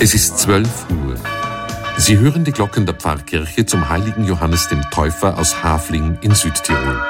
Es ist 12 Uhr. Sie hören die Glocken der Pfarrkirche zum heiligen Johannes dem Täufer aus Hafling in Südtirol.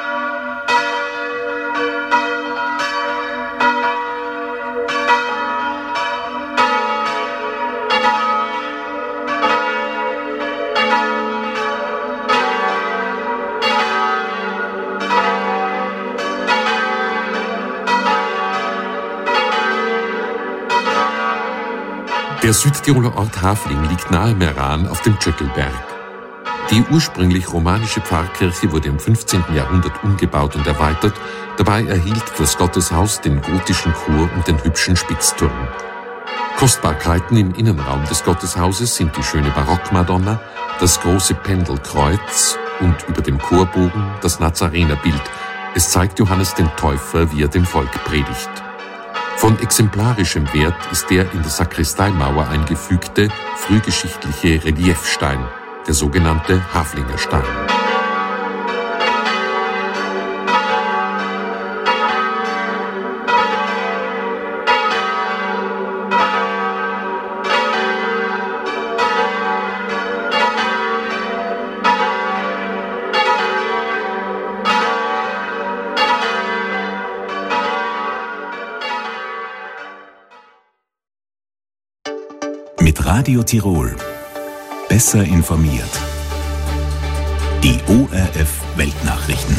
Der Südtiroler Ort Hafling liegt nahe Meran auf dem Tschöckelberg. Die ursprünglich romanische Pfarrkirche wurde im 15. Jahrhundert umgebaut und erweitert. Dabei erhielt das Gotteshaus den gotischen Chor und den hübschen Spitzturm. Kostbarkeiten im Innenraum des Gotteshauses sind die schöne Barockmadonna, das große Pendelkreuz und über dem Chorbogen das Nazarenerbild. Es zeigt Johannes den Täufer, wie er dem Volk predigt. Von exemplarischem Wert ist der in der Sakristeimauer eingefügte, frühgeschichtliche Reliefstein, der sogenannte Haflinger Stein. Mit Radio Tirol. Besser informiert. Die ORF-Weltnachrichten.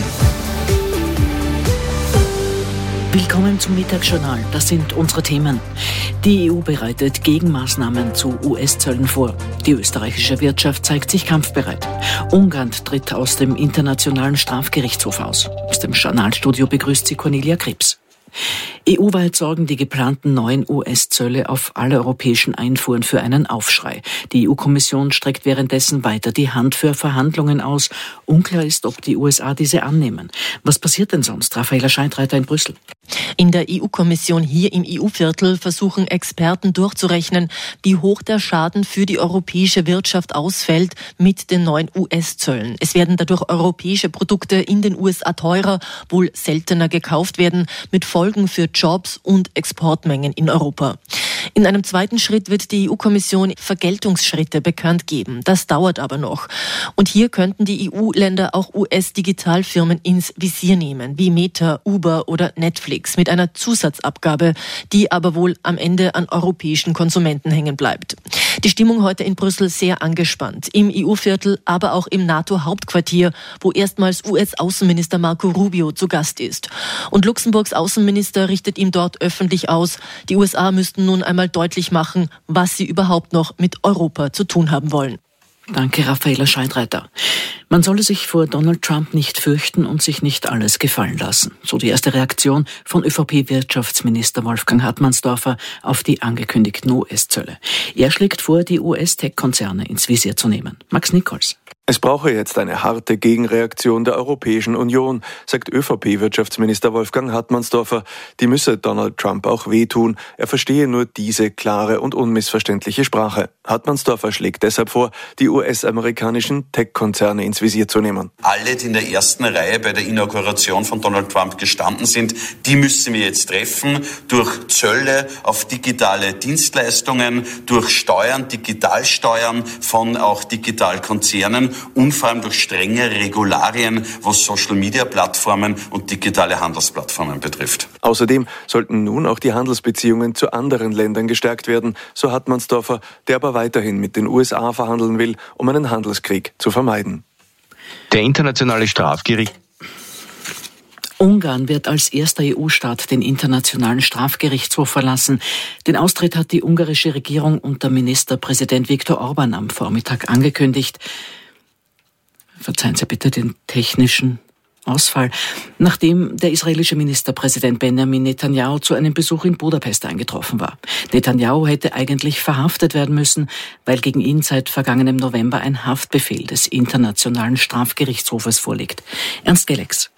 Willkommen zum Mittagsjournal. Das sind unsere Themen. Die EU bereitet Gegenmaßnahmen zu US-Zöllen vor. Die österreichische Wirtschaft zeigt sich kampfbereit. Ungarn tritt aus dem Internationalen Strafgerichtshof aus. Aus dem Journalstudio begrüßt sie Cornelia Krebs. EU-weit sorgen die geplanten neuen US-Zölle auf alle europäischen Einfuhren für einen Aufschrei. Die EU-Kommission streckt währenddessen weiter die Hand für Verhandlungen aus. Unklar ist, ob die USA diese annehmen. Was passiert denn sonst? Raffaela Scheidreiter in Brüssel. In der EU-Kommission hier im EU-Viertel versuchen Experten durchzurechnen, wie hoch der Schaden für die europäische Wirtschaft ausfällt mit den neuen US-Zöllen. Es werden dadurch europäische Produkte in den USA teurer, wohl seltener gekauft werden, mit Folgen für Jobs und Exportmengen in Europa. In einem zweiten Schritt wird die EU-Kommission Vergeltungsschritte bekannt geben. Das dauert aber noch. Und hier könnten die EU-Länder auch US-Digitalfirmen ins Visier nehmen, wie Meta, Uber oder Netflix, mit einer Zusatzabgabe, die aber wohl am Ende an europäischen Konsumenten hängen bleibt. Die Stimmung heute in Brüssel sehr angespannt. Im EU-Viertel, aber auch im NATO-Hauptquartier, wo erstmals US-Außenminister Marco Rubio zu Gast ist. Und Luxemburgs Außenminister richtet ihm dort öffentlich aus, die USA müssten nun einmal deutlich machen, was sie überhaupt noch mit Europa zu tun haben wollen. Danke, Raffaela Scheidreiter. Man solle sich vor Donald Trump nicht fürchten und sich nicht alles gefallen lassen. So die erste Reaktion von ÖVP-Wirtschaftsminister Wolfgang Hartmannsdorfer auf die angekündigten US-Zölle. Er schlägt vor, die US-Tech-Konzerne ins Visier zu nehmen. Max Nichols. Es brauche jetzt eine harte Gegenreaktion der Europäischen Union, sagt ÖVP-Wirtschaftsminister Wolfgang Hartmannsdorfer. Die müsse Donald Trump auch wehtun. Er verstehe nur diese klare und unmissverständliche Sprache. Hartmannsdorfer schlägt deshalb vor, die US-amerikanischen Tech-Konzerne ins Visier zu nehmen. Alle, die in der ersten Reihe bei der Inauguration von Donald Trump gestanden sind, die müssen wir jetzt treffen durch Zölle auf digitale Dienstleistungen, durch Steuern, Digitalsteuern von auch Digitalkonzernen und vor allem durch strenge Regularien, was Social-Media-Plattformen und digitale Handelsplattformen betrifft. Außerdem sollten nun auch die Handelsbeziehungen zu anderen Ländern gestärkt werden, so Hartmannsdorfer, der aber weiterhin mit den USA verhandeln will, um einen Handelskrieg zu vermeiden. Der internationale Strafgerichtshof Ungarn wird als erster EU-Staat den Internationalen Strafgerichtshof verlassen. Den Austritt hat die ungarische Regierung unter Ministerpräsident Viktor Orbán am Vormittag angekündigt. Verzeihen Sie bitte den technischen Ausfall, nachdem der israelische Ministerpräsident Benjamin Netanyahu zu einem Besuch in Budapest eingetroffen war. Netanyahu hätte eigentlich verhaftet werden müssen, weil gegen ihn seit vergangenem November ein Haftbefehl des Internationalen Strafgerichtshofes vorliegt. Ernst Gelex.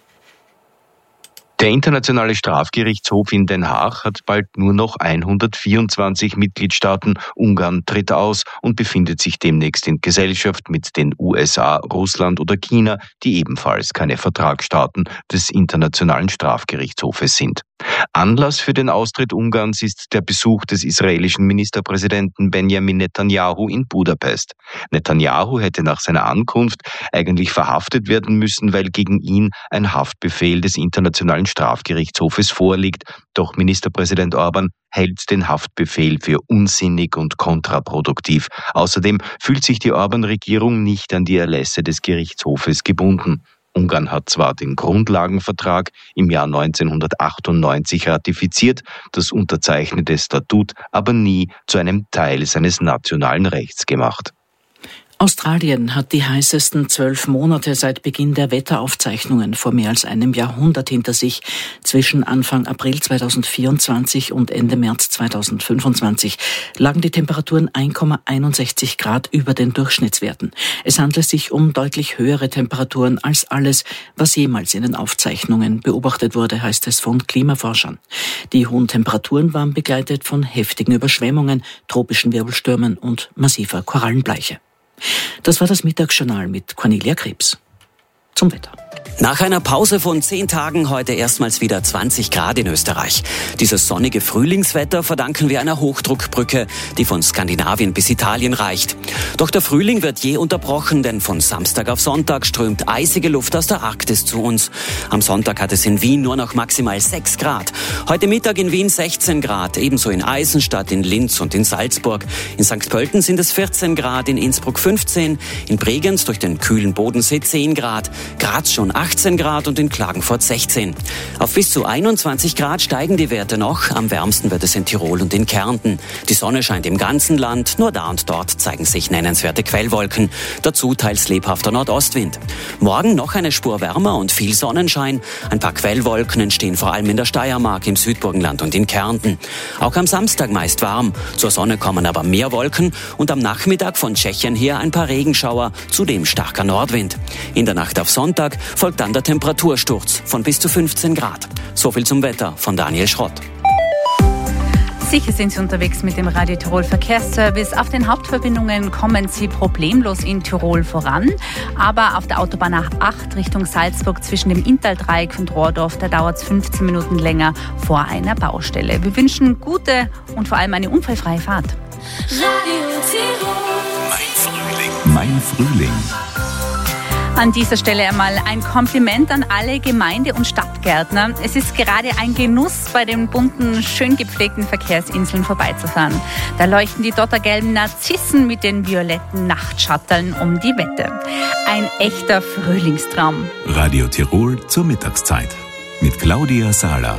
Der Internationale Strafgerichtshof in Den Haag hat bald nur noch 124 Mitgliedstaaten. Ungarn tritt aus und befindet sich demnächst in Gesellschaft mit den USA, Russland oder China, die ebenfalls keine Vertragsstaaten des Internationalen Strafgerichtshofes sind. Anlass für den Austritt Ungarns ist der Besuch des israelischen Ministerpräsidenten Benjamin Netanyahu in Budapest. Netanyahu hätte nach seiner Ankunft eigentlich verhaftet werden müssen, weil gegen ihn ein Haftbefehl des Internationalen Strafgerichtshofes vorliegt. Doch Ministerpräsident Orban hält den Haftbefehl für unsinnig und kontraproduktiv. Außerdem fühlt sich die Orban-Regierung nicht an die Erlässe des Gerichtshofes gebunden. Ungarn hat zwar den Grundlagenvertrag im Jahr 1998 ratifiziert, das unterzeichnete Statut aber nie zu einem Teil seines nationalen Rechts gemacht. Australien hat die heißesten 12 Monate seit Beginn der Wetteraufzeichnungen vor mehr als einem Jahrhundert hinter sich. Zwischen Anfang April 2024 und Ende März 2025 lagen die Temperaturen 1,61 Grad über den Durchschnittswerten. Es handelt sich um deutlich höhere Temperaturen als alles, was jemals in den Aufzeichnungen beobachtet wurde, heißt es von Klimaforschern. Die hohen Temperaturen waren begleitet von heftigen Überschwemmungen, tropischen Wirbelstürmen und massiver Korallenbleiche. Das war das Mittagsjournal mit Cornelia Krebs. Zum Wetter. Nach einer Pause von 10 Tagen heute erstmals wieder 20 Grad in Österreich. Dieses sonnige Frühlingswetter verdanken wir einer Hochdruckbrücke, die von Skandinavien bis Italien reicht. Doch der Frühling wird je unterbrochen, denn von Samstag auf Sonntag strömt eisige Luft aus der Arktis zu uns. Am Sonntag hat es in Wien nur noch maximal 6 Grad. Heute Mittag in Wien 16 Grad, ebenso in Eisenstadt, in Linz und in Salzburg. In St. Pölten sind es 14 Grad, in Innsbruck 15, in Bregenz durch den kühlen Bodensee 10 Grad, Graz schon 18 Grad und in Klagenfurt 16. Auf bis zu 21 Grad steigen die Werte noch. Am wärmsten wird es in Tirol und in Kärnten. Die Sonne scheint im ganzen Land, nur da und dort zeigen sich nennenswerte Quellwolken. Dazu teils lebhafter Nordostwind. Morgen noch eine Spur wärmer und viel Sonnenschein. Ein paar Quellwolken entstehen vor allem in der Steiermark, im Südburgenland und in Kärnten. Auch am Samstag meist warm. Zur Sonne kommen aber mehr Wolken und am Nachmittag von Tschechien her ein paar Regenschauer, zudem starker Nordwind. In der Nacht auf Sonntag folgt dann der Temperatursturz von bis zu 15 Grad. So viel zum Wetter von Daniel Schrott. Sicher sind Sie unterwegs mit dem Radio Tirol Verkehrsservice. Auf den Hauptverbindungen kommen Sie problemlos in Tirol voran. Aber auf der Autobahn A8 Richtung Salzburg zwischen dem Inntal-Dreieck und Rohrdorf, da dauert es 15 Minuten länger vor einer Baustelle. Wir wünschen gute und vor allem eine unfallfreie Fahrt. Radio Tirol. Mein Frühling. An dieser Stelle einmal ein Kompliment an alle Gemeinde- und Stadtgärtner. Es ist gerade ein Genuss, bei den bunten, schön gepflegten Verkehrsinseln vorbeizufahren. Da leuchten die dottergelben Narzissen mit den violetten Nachtschatteln um die Wette. Ein echter Frühlingstraum. Radio Tirol zur Mittagszeit mit Claudia Sala.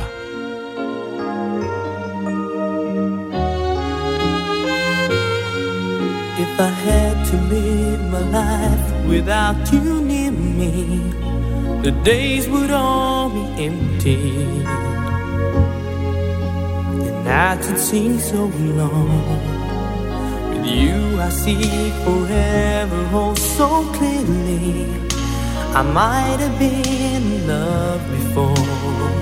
If I had to live my life without you near me, the days would all be empty. The nights would seem so long. With you I see forever oh so clearly. I might have been in love before,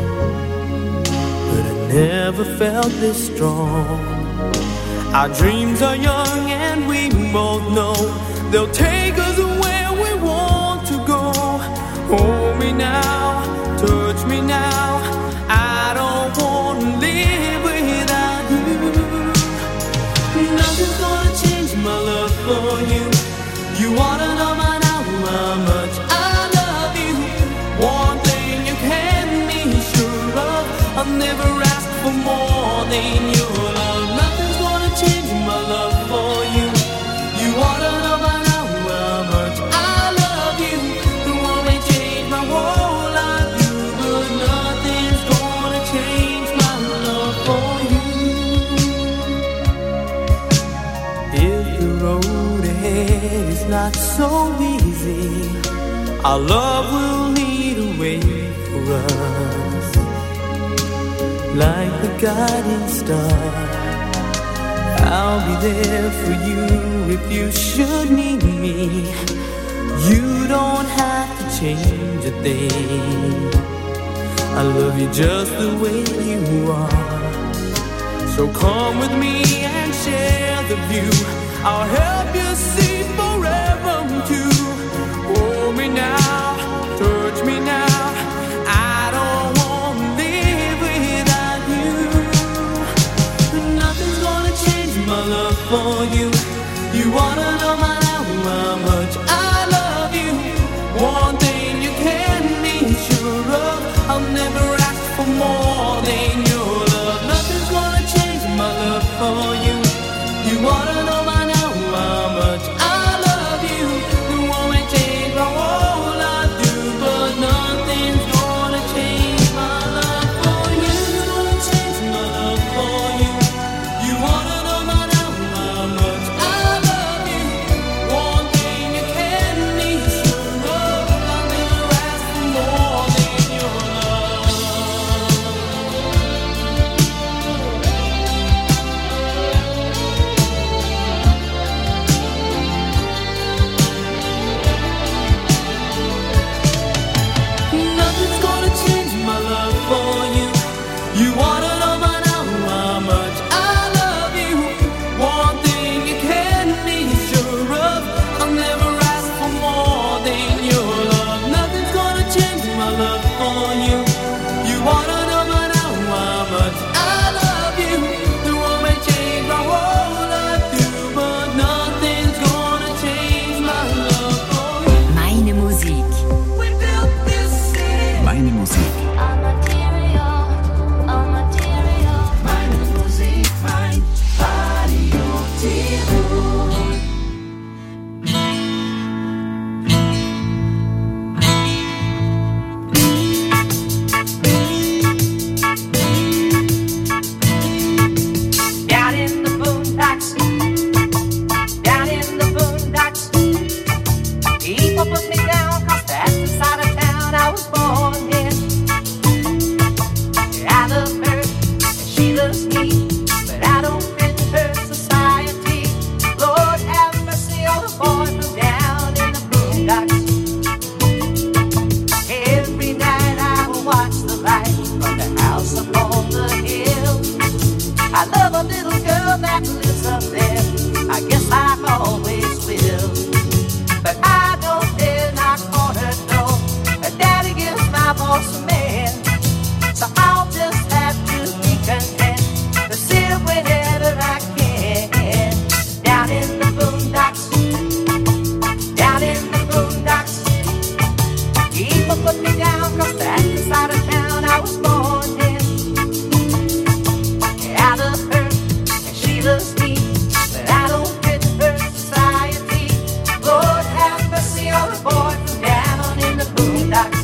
but I never felt this strong. Our dreams are young and we both know they'll take us where we want to go. Hold me now, touch me now, I don't want to live without you. Nothing's gonna change my love for you. You wanna know by now how much I love you. One thing you can be sure of, I'll never ask for more than your love. Change my love for you. You wanna know by now how much I love you. You want me to change my whole life, but nothing's gonna change my love for you. If the road ahead is not so easy, our love will lead a way for us, like the guiding star. I'll be there for you if you should need me. You don't have to change a thing. I love you just the way you are. So come with me and share the view. I'll help you see forever too. Hold me now, touch me now. I don't want to live without awesome man. So I'll just have to be content to sit whenever I can. Down in the boondocks, down in the boondocks. People put me down 'cause that's the side of town I was born in. I love her and she loves me, but I don't fit her society. Lord have mercy on the boy from down in the boondocks.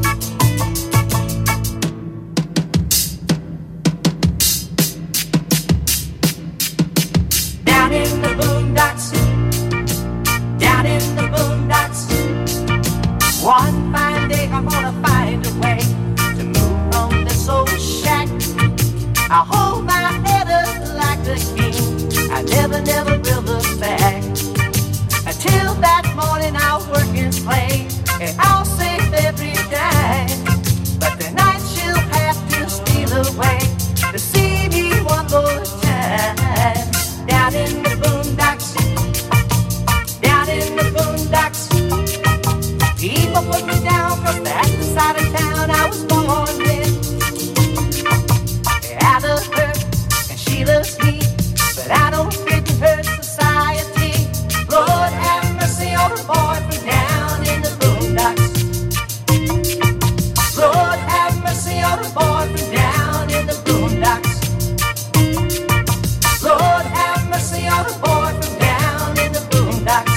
Down in the boondocks, down in the boondocks. One fine day I'm gonna find a way to move from this old shack. I hold my head up like the king. I never will look back. Until that morning I'll work and play, and I'll save every dime. But the night she'll have to steal away to see me one more time. Down in the boondocks, down in the boondocks. People put me down 'cause that's the side of town I was born in. I love her and she loves me, but I don't fit in her society. Lord have mercy on the boy from down in the boondocks. Lord have mercy on the boy from down in the boondocks. Lord have mercy on the boy from down in the boondocks.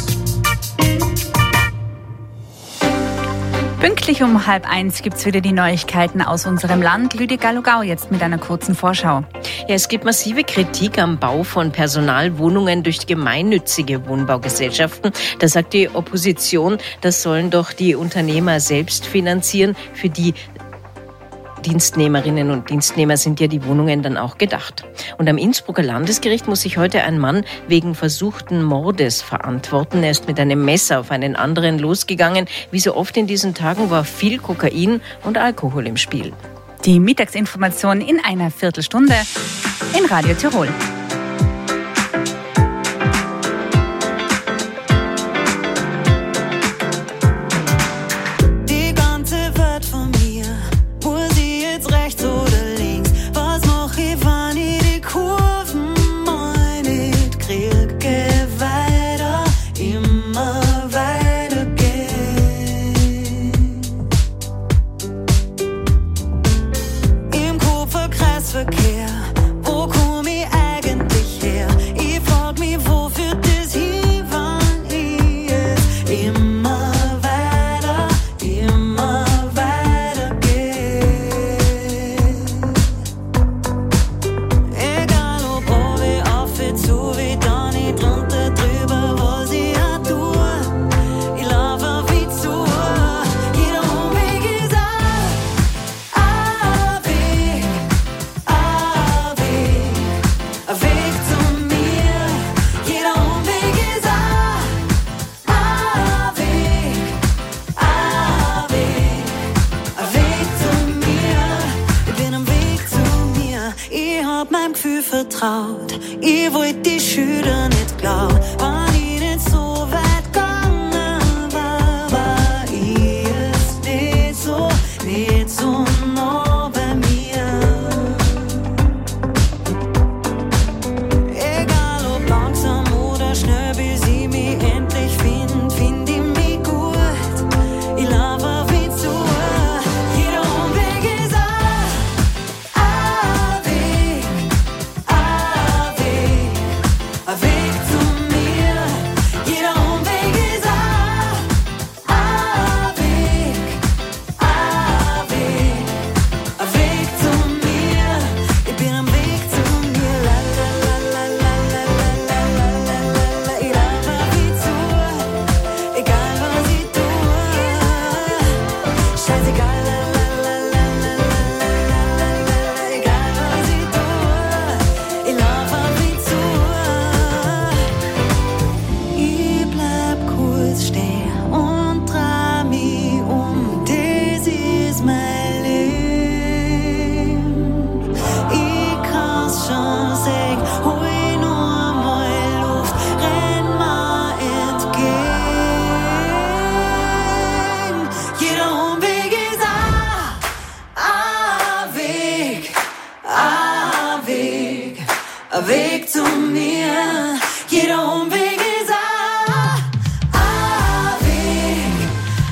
Pünktlich um 12:30 gibt es wieder die Neuigkeiten aus unserem Land. Lydia Gallogau jetzt mit einer kurzen Vorschau. Ja, es gibt massive Kritik am Bau von Personalwohnungen durch gemeinnützige Wohnbaugesellschaften. Da sagt die Opposition, das sollen doch die Unternehmer selbst finanzieren. Für die Dienstnehmerinnen und Dienstnehmer sind ja die Wohnungen dann auch gedacht. Und am Innsbrucker Landesgericht muss sich heute ein Mann wegen versuchten Mordes verantworten. Er ist mit einem Messer auf einen anderen losgegangen. Wie so oft in diesen Tagen war viel Kokain und Alkohol im Spiel. Die Mittagsinformation in einer Viertelstunde in Radio Tirol. Die ganze Welt von mir, wo sie jetzt rechts oder links? Was mach ich, wenn ich die Kurven mal nicht krieg? Geh weiter, immer weiter gehen. Im Kupferkreisverkehr, wo komm ich eigentlich her? Ich frag mich, wo führt das hin, wann ich es immer weiter gehe. Egal ob oben, auf, zu, wie da nicht drunter, drüber, was ich auch tue. Ich lauf auf wie zu. Jeder Umweg ist ein Weg, ein Weg zu mir. Jeder Umweg ist ein Weg, ein Weg zu mir. Ich bin am Weg zu mir. Ich hab meinem Gefühl vertraut. Ich wollt die Schüler nicht glauben, wann ich nicht so weit gegangen war ich es nicht so nah bei mir. Egal ob langsam oder schnell, bis ich mich endlich find ich mich gut. Ich lauf auf ihn zu. Jeder Umweg ist ein Weg, ein Weg zu mir. Jeder Umweg ist ein Weg, ein Weg zu mir. Ich bin am Weg zu mir. La la la la la la la la la la. Ich lauf auf ihn zu. Egal was ich tue. Scheißegal. La la la la la la la la. Egal was ich tue. Ich lauf auf ihn zu. Ich bleib kurz stehen und dreh mich um. Das ist mein Leben. Ich kann's schon sehen, hol nur mal Luft, renn mal entgegen. Jeder Umweg ist ein ein Weg zu mir. Jeder Umweg ist ein Weg,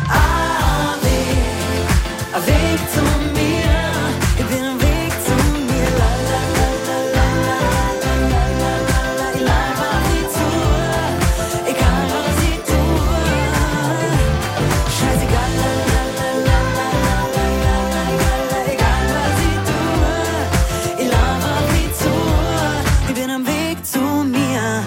ein Weg zu mir. Ich bin ein Weg zu mir. La la la la la la la la la la. Ich lauf auf die Tour, egal was ich tue. Scheißegal, la la la la la la la la la. Egal was ich tue, ich lauf auf die Tour. Ich bin am Weg zu mir.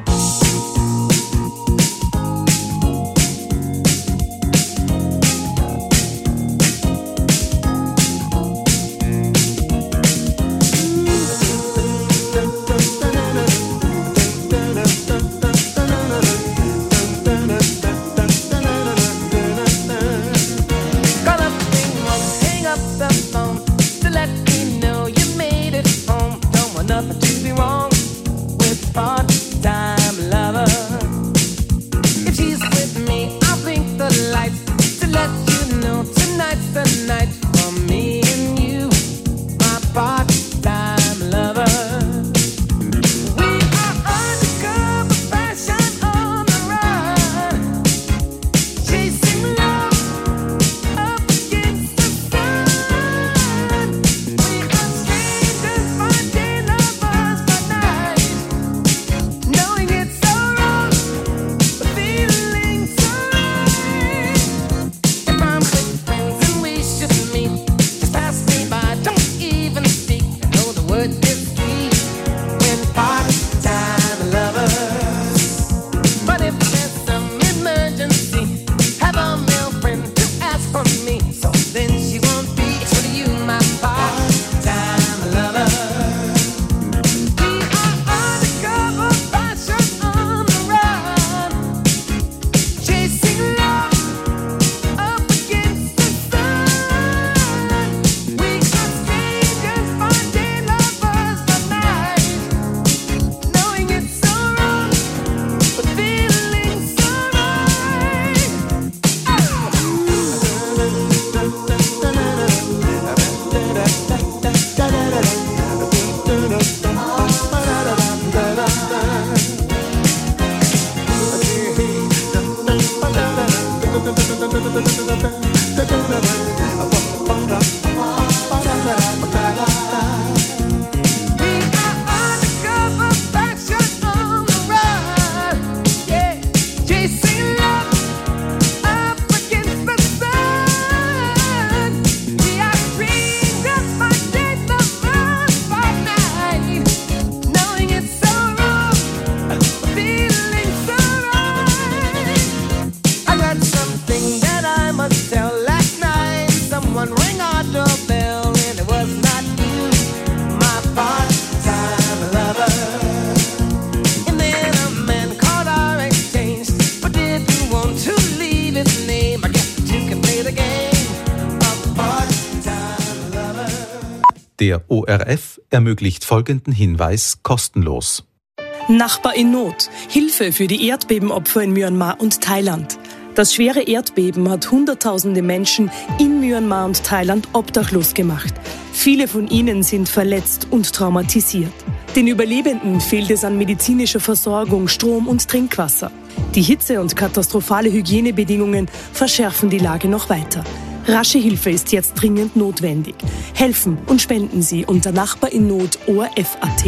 Der ORF ermöglicht folgenden Hinweis kostenlos. Nachbar in Not. Hilfe für die Erdbebenopfer in Myanmar und Thailand. Das schwere Erdbeben hat Hunderttausende Menschen in Myanmar und Thailand obdachlos gemacht. Viele von ihnen sind verletzt und traumatisiert. Den Überlebenden fehlt es an medizinischer Versorgung, Strom und Trinkwasser. Die Hitze und katastrophale Hygienebedingungen verschärfen die Lage noch weiter. Rasche Hilfe ist jetzt dringend notwendig. Helfen und spenden Sie unter Nachbar in Not ORF.at.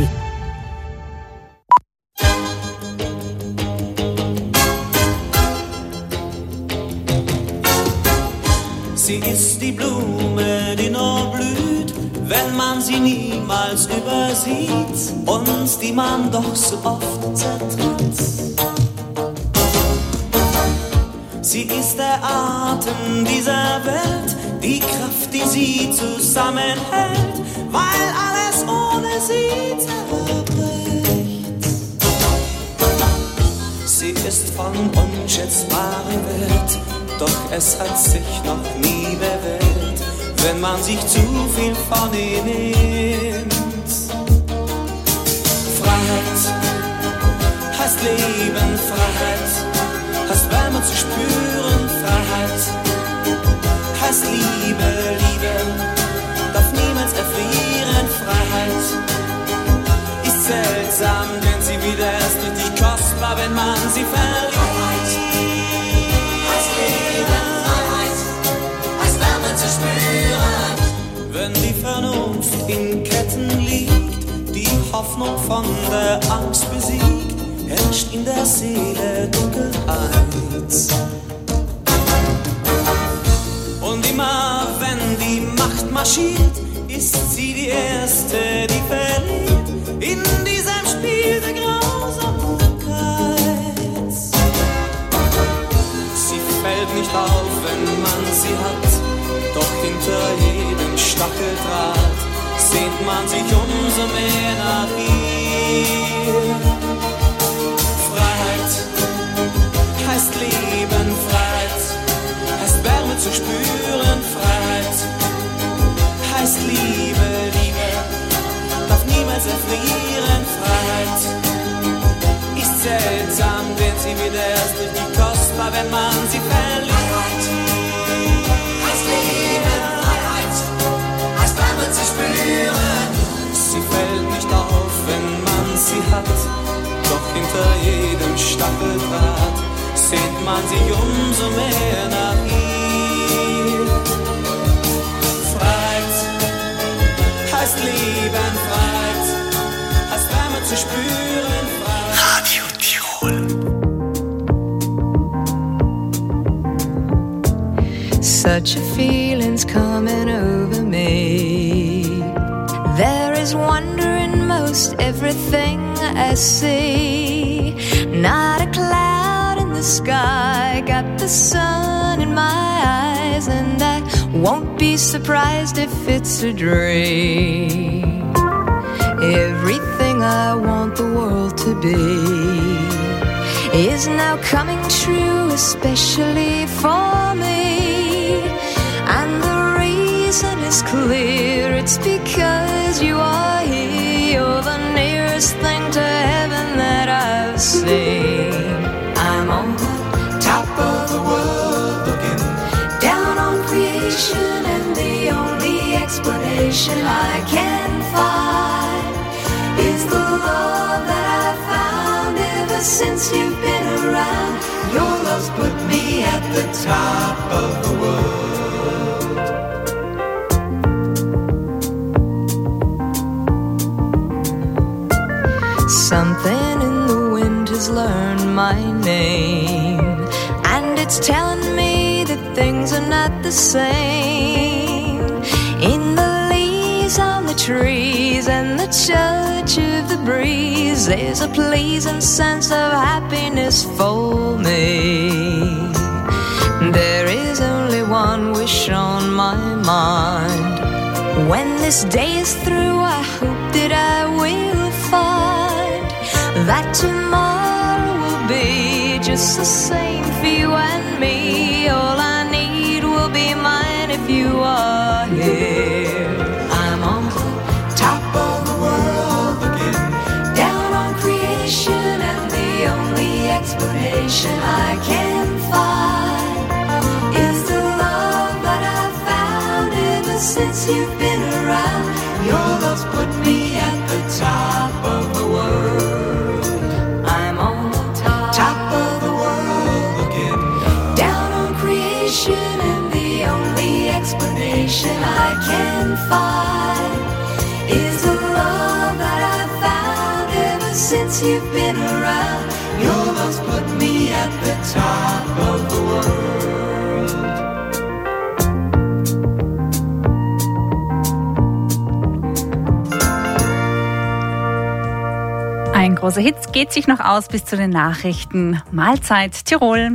Sie ist die Blume, die nur blüht, wenn man sie niemals übersieht und die man doch so oft zertritt. Sie ist der Atem dieser Welt, die Kraft, die sie zusammenhält, weil alles ohne sie zerbricht. Sie ist von unschätzbarem Wert, doch es hat sich noch nie bewährt, wenn man sich zu viel von ihr nimmt. Freiheit heißt Leben, Freiheit heißt Wärme zu spüren, Freiheit heißt Liebe, Liebe darf niemals erfrieren, Freiheit ist selten. zu spüren. Wenn die Vernunft in Ketten liegt, die Hoffnung von der Angst besiegt, herrscht in der Seele Dunkelheit. Und immer wenn die Macht marschiert, ist sie die Erste, die verliert in diesem Spiel der Grausamkeit. Sie fällt nicht auf, wenn man sie hat, doch hinter jedem Stacheldraht sehnt man sich umso mehr nach ihr. Freiheit heißt Leben, Freiheit heißt Wärme zu spüren, Freiheit heißt Liebe, Liebe darf niemals erfrieren, Freiheit ist seltsam, wird sie wieder erst richtig kostbar, wenn man sie verliert. Freiheit heißt Liebe, Freiheit heißt Wärme zu spüren. Sie fällt nicht auf, wenn man sie hat, doch hinter jedem Stacheldraht sehnt man sich umso mehr nach ihr. Freiheit heißt Leben, Freiheit heißt Wärme zu spüren, Freiheit. Radio Tirol. Such a feeling's coming over me. There is wonder in most everything I see. Not a cloud in the sky, got the sun in my eyes, and I won't be surprised if it's a dream. Everything I want the world to be is now coming true, especially for me. And the reason is clear, it's because you are here. You're the nearest thing to heaven that I've seen. I'm on the top of the world looking down on creation, and the only explanation I can find is the love that I've found ever since you've been around. Your love's put me at the top of the world. Something in the wind has learned my name, and it's telling me that things are not the same. In the leaves on the trees and the touch of the breeze, there's a pleasing sense of happiness for me. There is only one wish on my mind. When this day is through, I hope that I will find that tomorrow will be just the same for you and me. All I need will be mine if you are here. I'm on the top of the world looking down on creation, and the only explanation I can find is the love that I've found ever since you've been around. Your love's put me at the top of the world. I'm on the top of the world looking down on creation, and the only explanation I can find is the love that I've found ever since you've been around. Your love's put me at the top of the world. Ein großer Hit geht sich noch aus bis zu den Nachrichten. Mahlzeit Tirol.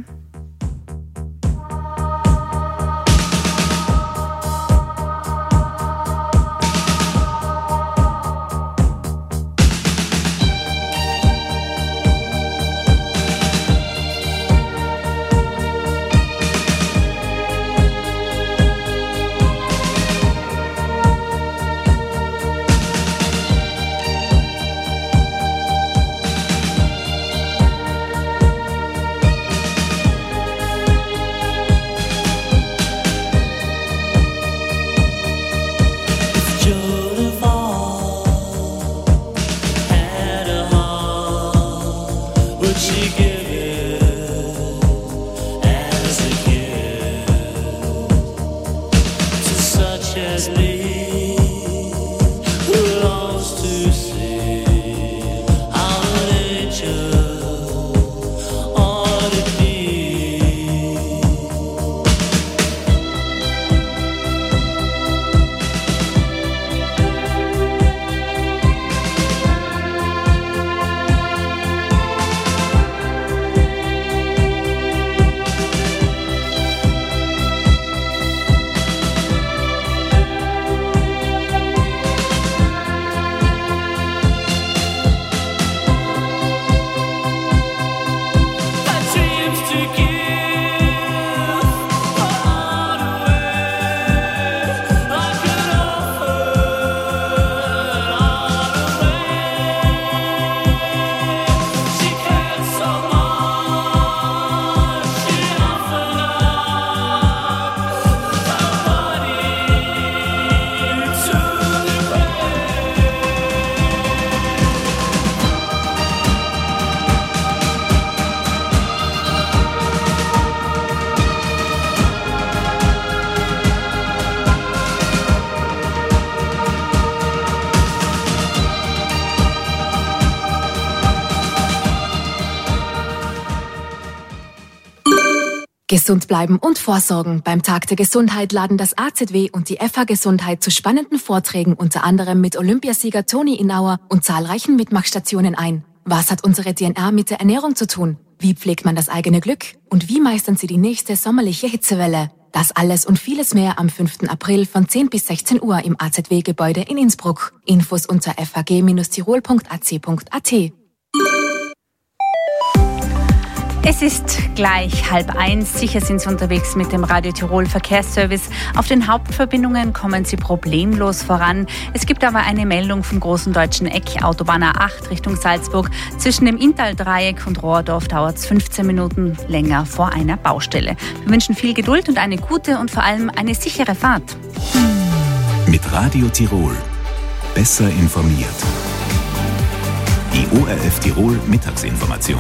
Gesund bleiben und vorsorgen. Beim Tag der Gesundheit laden das AZW und die FH Gesundheit zu spannenden Vorträgen unter anderem mit Olympiasieger Toni Inauer und zahlreichen Mitmachstationen ein. Was hat unsere DNA mit der Ernährung zu tun? Wie pflegt man das eigene Glück? Und wie meistern Sie die nächste sommerliche Hitzewelle? Das alles und vieles mehr am 5. April von 10 bis 16 Uhr im AZW-Gebäude in Innsbruck. Infos unter fhg-tirol.ac.at. Es ist gleich 12:30. Sicher sind Sie unterwegs mit dem Radio Tirol Verkehrsservice. Auf den Hauptverbindungen kommen Sie problemlos voran. Es gibt aber eine Meldung vom großen deutschen Eck, Autobahn A8 Richtung Salzburg. Zwischen dem Inntal-Dreieck und Rohrdorf dauert es 15 Minuten länger vor einer Baustelle. Wir wünschen viel Geduld und eine gute und vor allem eine sichere Fahrt. Mit Radio Tirol. Besser informiert. Die ORF Tirol Mittagsinformation.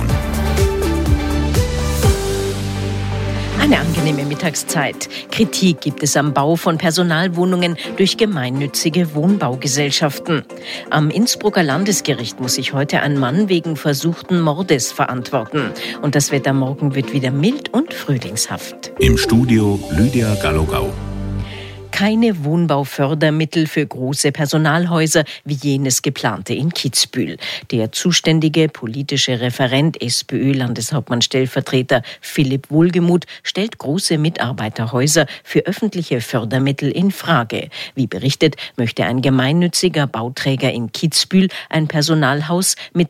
Eine angenehme Mittagszeit. Kritik gibt es am Bau von Personalwohnungen durch gemeinnützige Wohnbaugesellschaften. Am Innsbrucker Landesgericht muss sich heute ein Mann wegen versuchten Mordes verantworten. Und das Wetter morgen wird wieder mild und frühlingshaft. Im Studio Lydia Gallogau. Keine Wohnbaufördermittel für große Personalhäuser wie jenes geplante in Kitzbühel. Der zuständige politische Referent SPÖ-Landeshauptmann-Stellvertreter Philipp Wohlgemuth stellt große Mitarbeiterhäuser für öffentliche Fördermittel in Frage. Wie berichtet, möchte ein gemeinnütziger Bauträger in Kitzbühel ein Personalhaus mit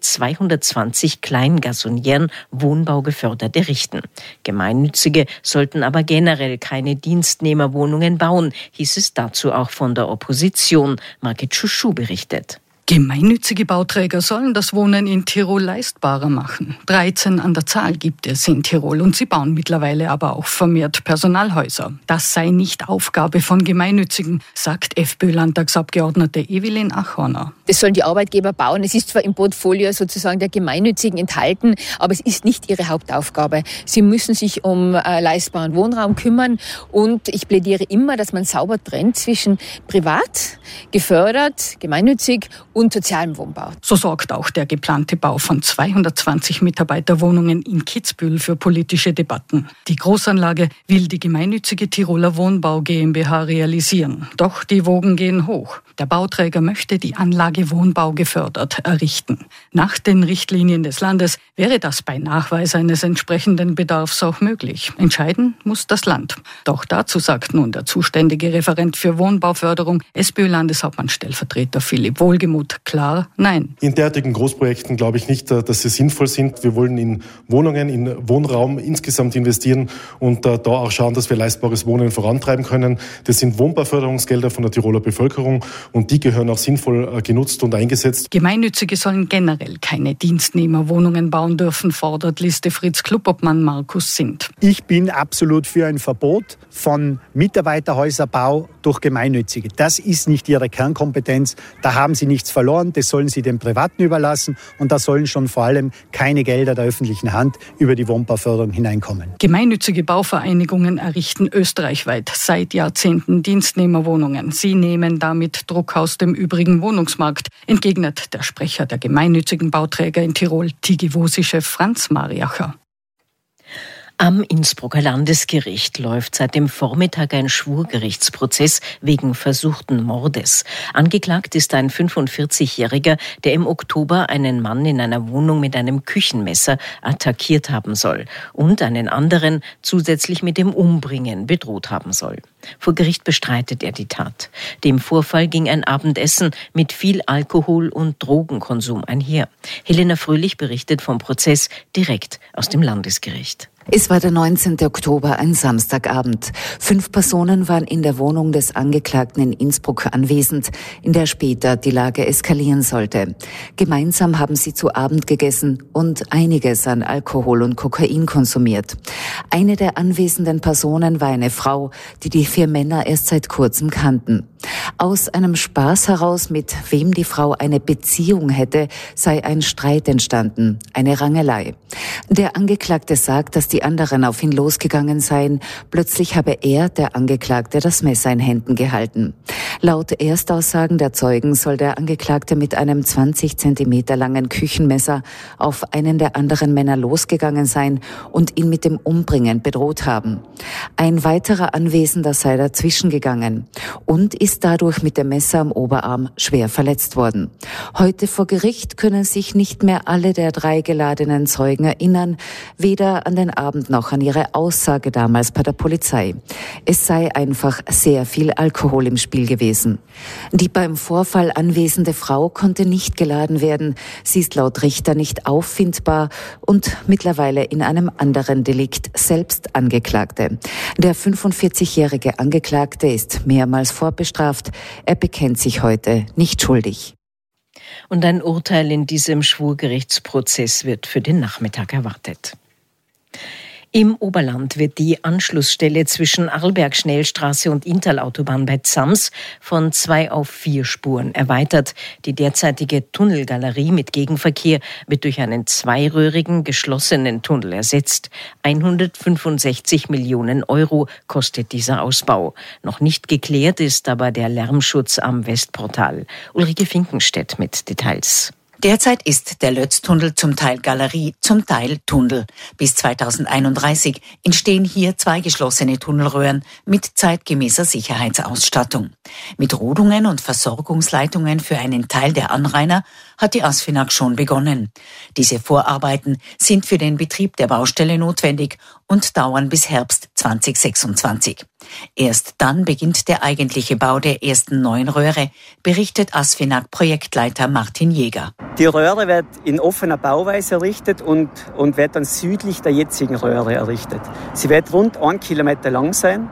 220 Kleingasonnieren wohnbaugefördert errichten. Gemeinnützige sollten aber generell keine Dienstnehmerwohnungen bauen, hieß es dazu auch von der Opposition. Margit Schuschu berichtet. Gemeinnützige Bauträger sollen das Wohnen in Tirol leistbarer machen. 13 an der Zahl gibt es in Tirol und sie bauen mittlerweile aber auch vermehrt Personalhäuser. Das sei nicht Aufgabe von Gemeinnützigen, sagt FPÖ-Landtagsabgeordnete Evelyn Achorner. Das sollen die Arbeitgeber bauen. Es ist zwar im Portfolio sozusagen der Gemeinnützigen enthalten, aber es ist nicht ihre Hauptaufgabe. Sie müssen sich um leistbaren Wohnraum kümmern und ich plädiere immer, dass man sauber trennt zwischen privat, gefördert, gemeinnützig und sozialem Wohnbau. So sorgt auch der geplante Bau von 220 Mitarbeiterwohnungen in Kitzbühel für politische Debatten. Die Großanlage will die gemeinnützige Tiroler Wohnbau GmbH realisieren. Doch die Wogen gehen hoch. Der Bauträger möchte die Anlage Wohnbau gefördert errichten. Nach den Richtlinien des Landes wäre das bei Nachweis eines entsprechenden Bedarfs auch möglich. Entscheiden muss das Land. Doch dazu sagt nun der zuständige Referent für Wohnbauförderung, SPÖ-Landeshauptmann-Stellvertreter Philipp Wohlgemuth, klar nein. In derartigen Großprojekten glaube ich nicht, dass sie sinnvoll sind. Wir wollen in Wohnungen, in Wohnraum insgesamt investieren und da auch schauen, dass wir leistbares Wohnen vorantreiben können. Das sind Wohnbauförderungsgelder von der Tiroler Bevölkerung und die gehören auch sinnvoll genutzt und eingesetzt. Gemeinnützige sollen generell keine Dienstnehmerwohnungen bauen dürfen, fordert Liste Fritz Clubobmann Markus Sindt. Ich bin absolut für ein Verbot von Mitarbeiterhäuserbau durch Gemeinnützige. Das ist nicht ihre Kernkompetenz, da haben sie nichts verloren, das sollen sie den Privaten überlassen und da sollen schon vor allem keine Gelder der öffentlichen Hand über die Wohnbauförderung hineinkommen. Gemeinnützige Bauvereinigungen errichten österreichweit seit Jahrzehnten Dienstnehmerwohnungen. Sie nehmen damit Druck aus dem übrigen Wohnungsmarkt, entgegnet der Sprecher der gemeinnützigen Bauträger in Tirol, TIGIVOSI-Chef Franz Mariacher. Am Innsbrucker Landesgericht läuft seit dem Vormittag ein Schwurgerichtsprozess wegen versuchten Mordes. Angeklagt ist ein 45-Jähriger, der im Oktober einen Mann in einer Wohnung mit einem Küchenmesser attackiert haben soll und einen anderen zusätzlich mit dem Umbringen bedroht haben soll. Vor Gericht bestreitet er die Tat. Dem Vorfall ging ein Abendessen mit viel Alkohol und Drogenkonsum einher. Helena Fröhlich berichtet vom Prozess direkt aus dem Landesgericht. Es war der 19. Oktober, ein Samstagabend. 5 Personen waren in der Wohnung des Angeklagten in Innsbruck anwesend, in der später die Lage eskalieren sollte. Gemeinsam haben sie zu Abend gegessen und einiges an Alkohol und Kokain konsumiert. Eine der anwesenden Personen war eine Frau, die 4 Männer erst seit kurzem kannten. Aus einem Spaß heraus, mit wem die Frau eine Beziehung hätte, sei ein Streit entstanden, eine Rangelei. Der Angeklagte sagt, dass die anderen auf ihn losgegangen seien. Plötzlich habe er, der Angeklagte, das Messer in Händen gehalten. Laut Erstaussagen der Zeugen soll der Angeklagte mit einem 20 Zentimeter langen Küchenmesser auf einen der anderen Männer losgegangen sein und ihn mit dem Umbringen bedroht haben. Ein weiterer Anwesender sei dazwischen gegangen und ist dadurch mit dem Messer am Oberarm schwer verletzt worden. Heute vor Gericht können sich nicht mehr alle der 3 geladenen Zeugen erinnern, weder an den Abend noch an ihre Aussage damals bei der Polizei. Es sei einfach sehr viel Alkohol im Spiel gewesen. Die beim Vorfall anwesende Frau konnte nicht geladen werden. Sie ist laut Richter nicht auffindbar und mittlerweile in einem anderen Delikt selbst Angeklagte. Der 45-jährige Angeklagte ist mehrmals vorbestraft. Er bekennt sich heute nicht schuldig. Und ein Urteil in diesem Schwurgerichtsprozess wird für den Nachmittag erwartet. Im Oberland wird die Anschlussstelle zwischen Arlberg-Schnellstraße und Inntal-Autobahn bei Zams von 2 auf 4 Spuren erweitert. Die derzeitige Tunnelgalerie mit Gegenverkehr wird durch einen zweiröhrigen, geschlossenen Tunnel ersetzt. 165 Millionen Euro kostet dieser Ausbau. Noch nicht geklärt ist aber der Lärmschutz am Westportal. Ulrike Finkenstedt mit Details. Derzeit ist der Lötztunnel zum Teil Galerie, zum Teil Tunnel. Bis 2031 entstehen hier 2 geschlossene Tunnelröhren mit zeitgemäßer Sicherheitsausstattung. Mit Rodungen und Versorgungsleitungen für einen Teil der Anrainer hat die ASFINAG schon begonnen. Diese Vorarbeiten sind für den Betrieb der Baustelle notwendig und dauern bis Herbst 2026. Erst dann beginnt der eigentliche Bau der ersten neuen Röhre, berichtet ASFINAG-Projektleiter Martin Jäger. Die Röhre wird in offener Bauweise errichtet und wird dann südlich der jetzigen Röhre errichtet. Sie wird rund 1 Kilometer lang sein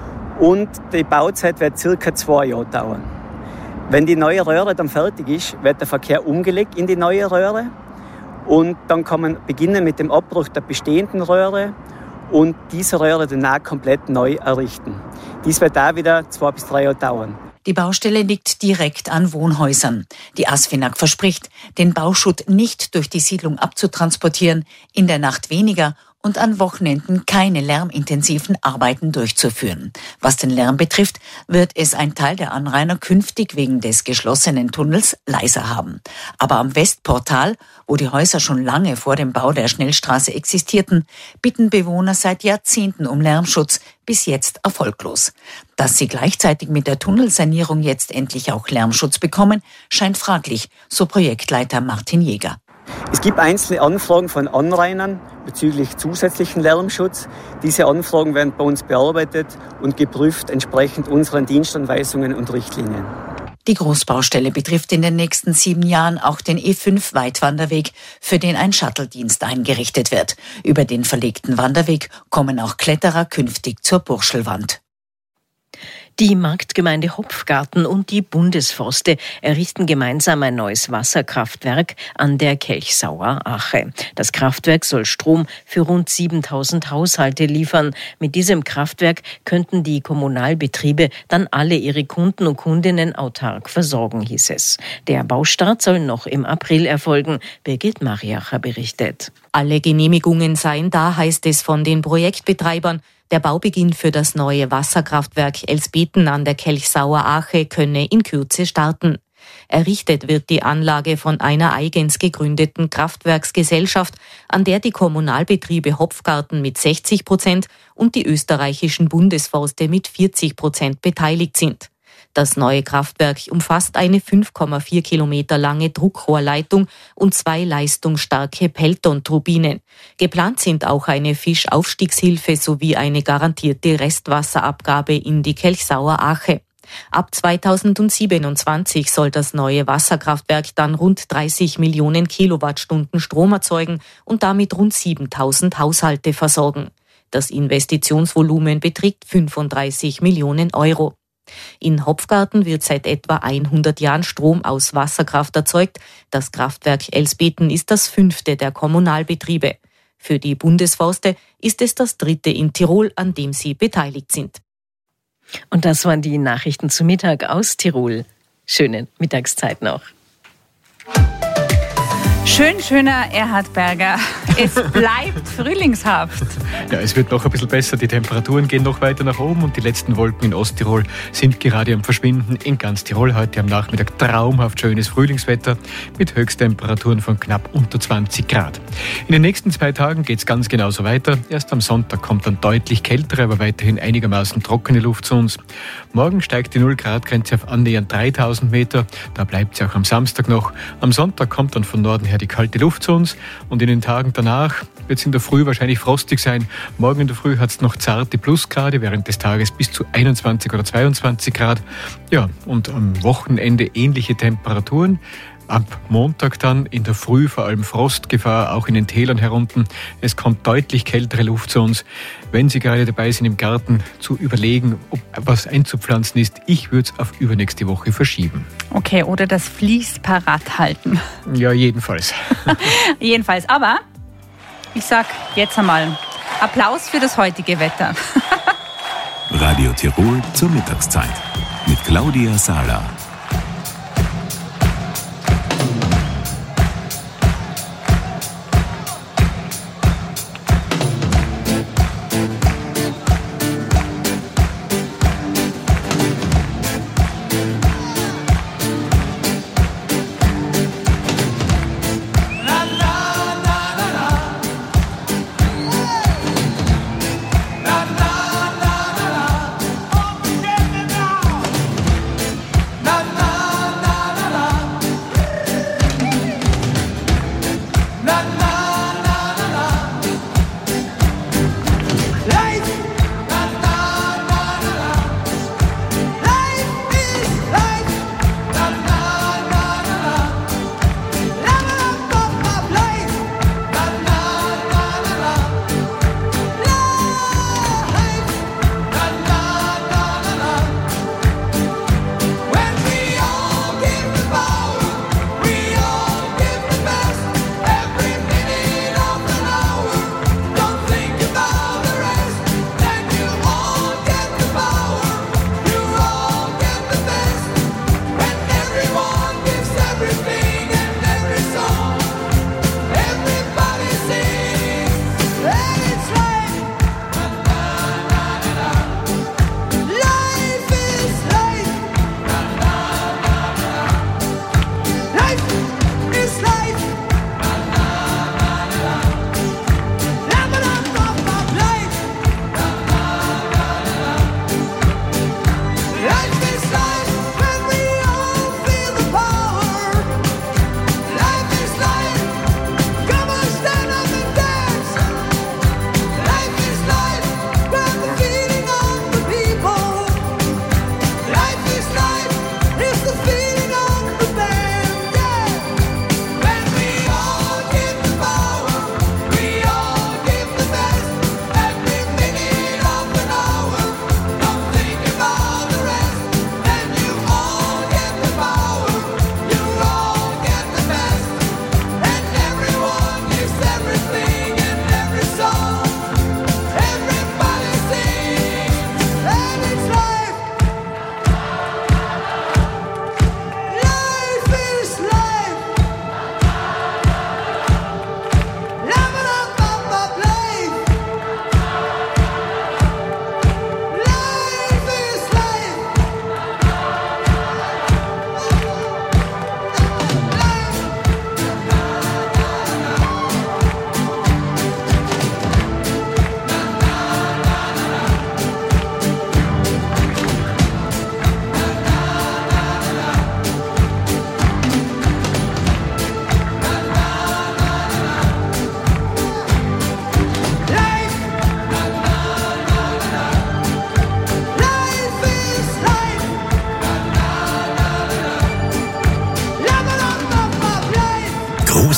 und die Bauzeit wird ca. 2 Jahre dauern. Wenn die neue Röhre dann fertig ist, wird der Verkehr umgelegt in die neue Röhre und dann kann man beginnen mit dem Abbruch der bestehenden Röhre und diese Röhre danach komplett neu errichten. Dies wird da wieder 2 bis 3 Jahre dauern. Die Baustelle liegt direkt an Wohnhäusern. Die ASFINAG verspricht, den Bauschutt nicht durch die Siedlung abzutransportieren, in der Nacht weniger und an Wochenenden keine lärmintensiven Arbeiten durchzuführen. Was den Lärm betrifft, wird es ein Teil der Anrainer künftig wegen des geschlossenen Tunnels leiser haben. Aber am Westportal, wo die Häuser schon lange vor dem Bau der Schnellstraße existierten, bitten Bewohner seit Jahrzehnten um Lärmschutz, bis jetzt erfolglos. Dass sie gleichzeitig mit der Tunnelsanierung jetzt endlich auch Lärmschutz bekommen, scheint fraglich, so Projektleiter Martin Jäger. Es gibt einzelne Anfragen von Anrainern bezüglich zusätzlichen Lärmschutz. Diese Anfragen werden bei uns bearbeitet und geprüft entsprechend unseren Dienstanweisungen und Richtlinien. Die Großbaustelle betrifft in den nächsten 7 Jahren auch den E5-Weitwanderweg, für den ein Shuttle-Dienst eingerichtet wird. Über den verlegten Wanderweg kommen auch Kletterer künftig zur Burschelwand. Die Marktgemeinde Hopfgarten und die Bundesforste errichten gemeinsam ein neues Wasserkraftwerk an der Kelchsauer Ache. Das Kraftwerk soll Strom für rund 7.000 Haushalte liefern. Mit diesem Kraftwerk könnten die Kommunalbetriebe dann alle ihre Kunden und Kundinnen autark versorgen, hieß es. Der Baustart soll noch im April erfolgen. Birgit Mariacher berichtet. Alle Genehmigungen seien da, heißt es von den Projektbetreibern. Der Baubeginn für das neue Wasserkraftwerk Elsbeten an der Kelchsauer Ache könne in Kürze starten. Errichtet wird die Anlage von einer eigens gegründeten Kraftwerksgesellschaft, an der die Kommunalbetriebe Hopfgarten mit 60% und die österreichischen Bundesforste mit 40% beteiligt sind. Das neue Kraftwerk umfasst eine 5,4 Kilometer lange Druckrohrleitung und 2 leistungsstarke Pelton-Turbinen. Geplant sind auch eine Fischaufstiegshilfe sowie eine garantierte Restwasserabgabe in die Kelchsauer Ache. Ab 2027 soll das neue Wasserkraftwerk dann rund 30 Millionen Kilowattstunden Strom erzeugen und damit rund 7.000 Haushalte versorgen. Das Investitionsvolumen beträgt 35 Millionen Euro. In Hopfgarten wird seit etwa 100 Jahren Strom aus Wasserkraft erzeugt. Das Kraftwerk Elsbeten ist das 5. der Kommunalbetriebe. Für die Bundesforste ist es das 3. in Tirol, an dem sie beteiligt sind. Und das waren die Nachrichten zu Mittag aus Tirol. Schöne Mittagszeit noch. Schöner Erhard Berger. Es bleibt frühlingshaft. Ja, es wird noch ein bisschen besser. Die Temperaturen gehen noch weiter nach oben und die letzten Wolken in Osttirol sind gerade am Verschwinden. In ganz Tirol heute am Nachmittag traumhaft schönes Frühlingswetter mit Höchsttemperaturen von knapp unter 20 Grad. In den nächsten 2 Tagen geht es ganz genauso weiter. Erst am Sonntag kommt dann deutlich kältere, aber weiterhin einigermaßen trockene Luft zu uns. Morgen steigt die 0-Grad-Grenze auf annähernd 3000 Meter. Da bleibt sie auch am Samstag noch. Am Sonntag kommt dann von Norden her die kalte Luft zu uns und in den Tagen danach wird es in der Früh wahrscheinlich frostig sein. Morgen in der Früh hat es noch zarte Plusgrade, während des Tages bis zu 21 oder 22 Grad. Ja, und am Wochenende ähnliche Temperaturen. Ab Montag dann in der Früh vor allem Frostgefahr, auch in den Tälern herunten. Es kommt deutlich kältere Luft zu uns. Wenn Sie gerade dabei sind, im Garten zu überlegen, ob was einzupflanzen ist, ich würde es auf übernächste Woche verschieben. Okay, oder das Vlies parat halten. Ja, jedenfalls. Jedenfalls, aber ich sag jetzt einmal Applaus für das heutige Wetter. Radio Tirol zur Mittagszeit mit Claudia Sala. Na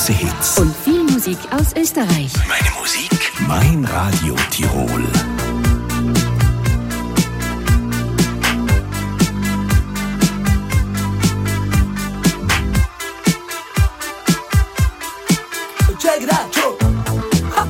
große Hits. Und viel Musik aus Österreich. Meine Musik, mein Radio Tirol. Check it out, Joe. Ha.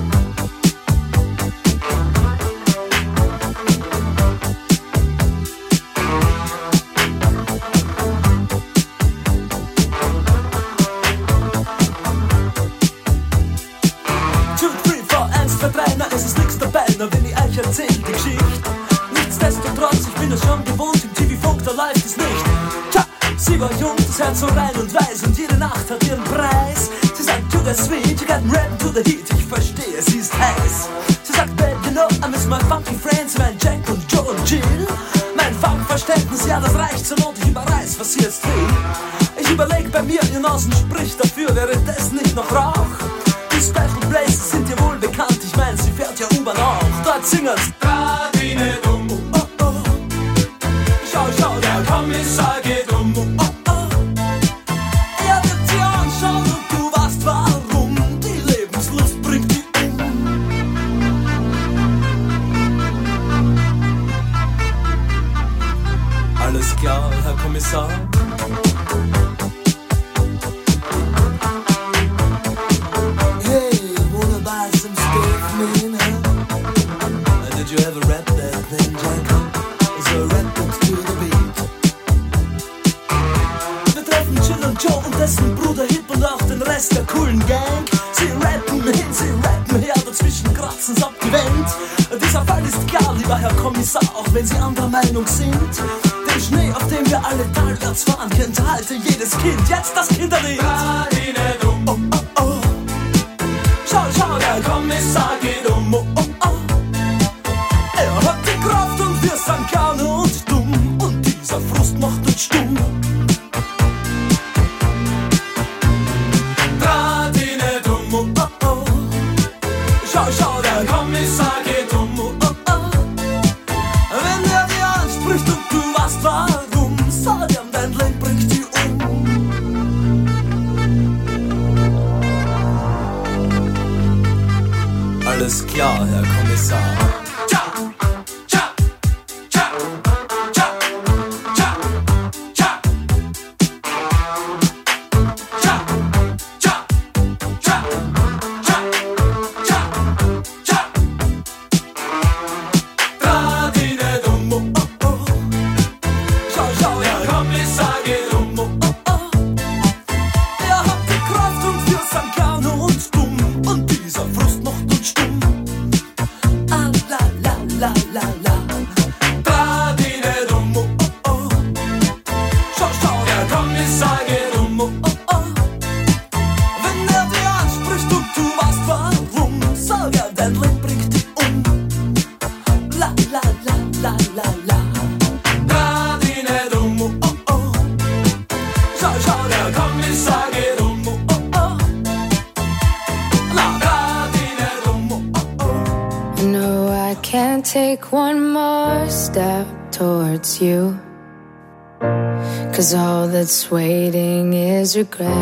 Es ist nichts dabei, nur wenn ich euch erzähl die Geschichte. Nichtsdestotrotz, ich bin es schon gewohnt, im TV-Funk, da läuft es nicht. Tja, sie war jung, das Herz so rein und weiß und jede Nacht hat ihren Preis. Sie sagt, to the sweet, you got red to the heat, ich verstehe, sie ist heiß. Sie sagt, babe, you know, I miss my funky friends, mein Jack und Joe und Jill. Mein Funkverständnis, ja, das reicht zur Not, ich überreiß, was sie jetzt will. Ich überleg bei mir, ihr Nasen spricht dafür, wäre das nicht noch Rauch? Die Special Places sind dir wohl bekannt, ich mein, sie fährt ja U-Bahn auch. Dort singen's Radine dumm, oh, oh, oh. Schau, schau, der Kommissar geht um, oh, oh. Er wird sie anschauen und du weißt warum. Die Lebenslust bringt die Alles klar, Herr Kommissar? Did you ever rap that thing, Jack? So rap it to the beat. Wir treffen Jill und Joe und dessen Bruder Hip und auch den Rest der coolen Gang. Sie rappen hin, sie rappen her, dazwischen kratzen's abgewendet. Dieser Fall ist klar, lieber Herr Kommissar, auch wenn Sie anderer Meinung sind. Den Schnee, auf dem wir alle talwärts fahren, kennt halte jedes Kind. Jetzt das Kinderlied. Radine dumm, oh, oh, oh. Schau, schau, der Kommissar geht um, oh, oh, oh. Er hat die Kraft und wir sind gerne und dumm. Und dieser Frust macht uns stumm. Radine dumm, oh, oh, oh. Schau, schau, der Kommissar geht um, oh, oh, oh. Wenn er dir anspricht und du weißt warum, sag ihm, dein Leben bringt dich um. Alles klar, Herr Kommissar. Take one more step towards you, 'cause all that's waiting is regret.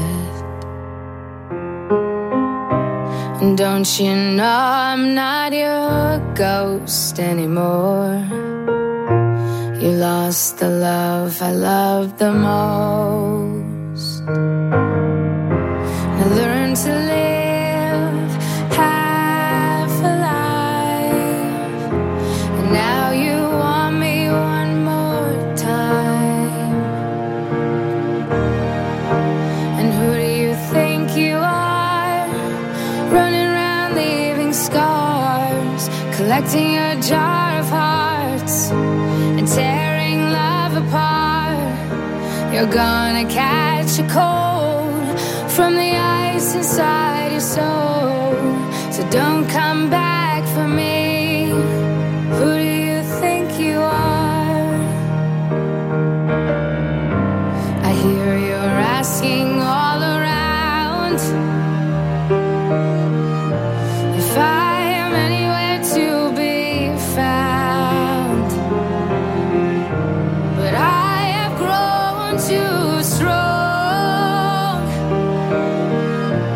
And don't you know I'm not your ghost anymore? You lost the love I loved the most. I learned to live half alive, and now you want me one more time. And who do you think you are, running around leaving scars, collecting a jar of hearts and tearing love apart? You're gonna catch a cold from the ice inside your soul, so don't come back for me. Who do you think you are? I hear you're asking all around if I am anywhere to be found, but I have grown too strong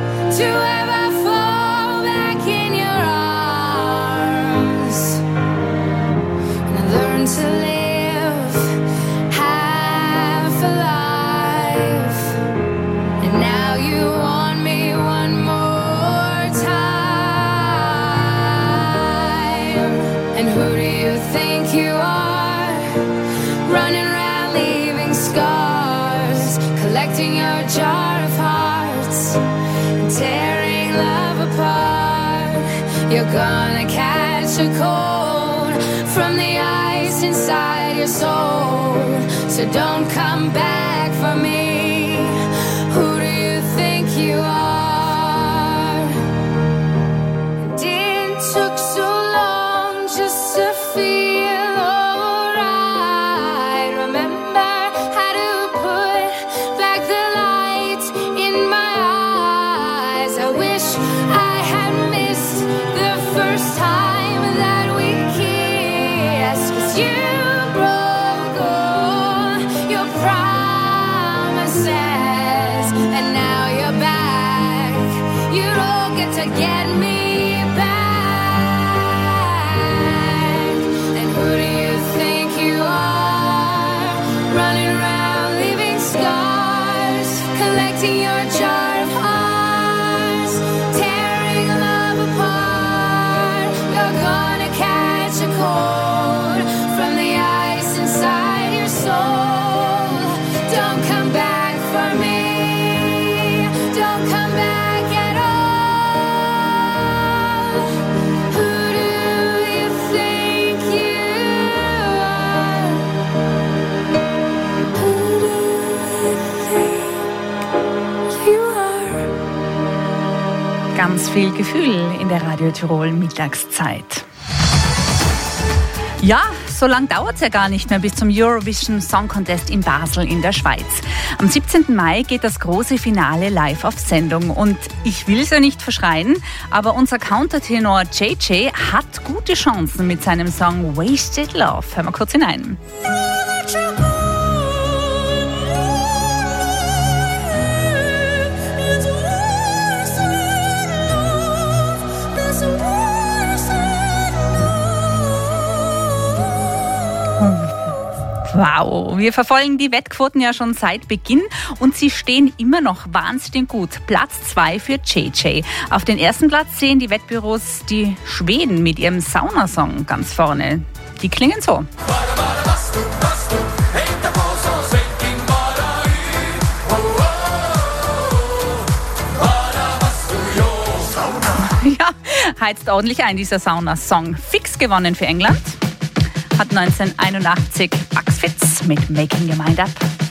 collecting your jar of hearts, tearing love apart. You're gonna catch a cold from the ice inside your soul. So don't come back for me. Who do you think you are? And it took so long just to feel alright. Remember how to put back the light in my eyes. I wish I had missed the first time that we kissed. 'Cause you broke all your promises, and now you're back. You don't get to get me back. And who do you think you are? Running around leaving scars, collecting your jar of hearts, tearing love apart. You're gonna catch a cold from the ice inside your soul. Don't come back for me. Don't come back at all. Who do you think you are? Who do you think you are? Ganz viel Gefühl in der Radio Tirol Mittagszeit. Ja, so lang dauert es ja gar nicht mehr bis zum Eurovision Song Contest in Basel in der Schweiz. Am 17. Mai geht das große Finale live auf Sendung. Und ich will es ja nicht verschreien, aber unser Countertenor JJ hat gute Chancen mit seinem Song Wasted Love. Hören wir kurz hinein. Wow, wir verfolgen die Wettquoten ja schon seit Beginn und sie stehen immer noch wahnsinnig gut. Platz 2 für JJ. Auf den ersten Platz sehen die Wettbüros die Schweden mit ihrem Saunasong ganz vorne. Die klingen so. Ja, heizt ordentlich ein, dieser Saunasong. Fix gewonnen für England. Hat 1981 Bucks Fitz mit Making Your Mind Up.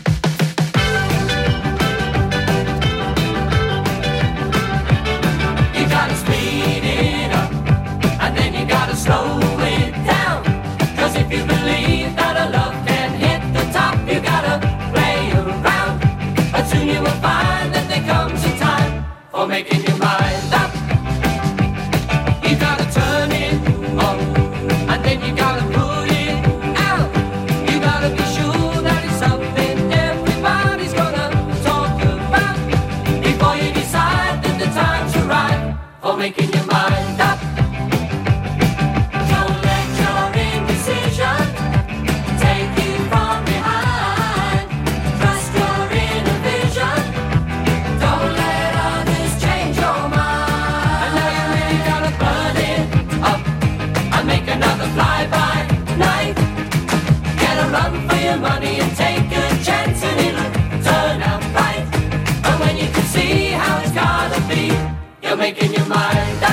You gotta speed it up, and then you gotta slow it down. 'Cause if you believe that a love can hit the top, you gotta play around. But soon you will find that there comes a time for making your mind up. You gotta turn it on, and then you gotta put it out. You gotta be sure that it's something everybody's gonna talk about before you decide that the time's right for making your mind up. Don't let your indecision take you from behind. Trust your inner vision. Don't let others change your mind. And now you really gotta burn it up and make another fly-by night. Get a run for your money and take a chance and it'll turn out right. And when you can see how it's gotta be, you're making your mind up.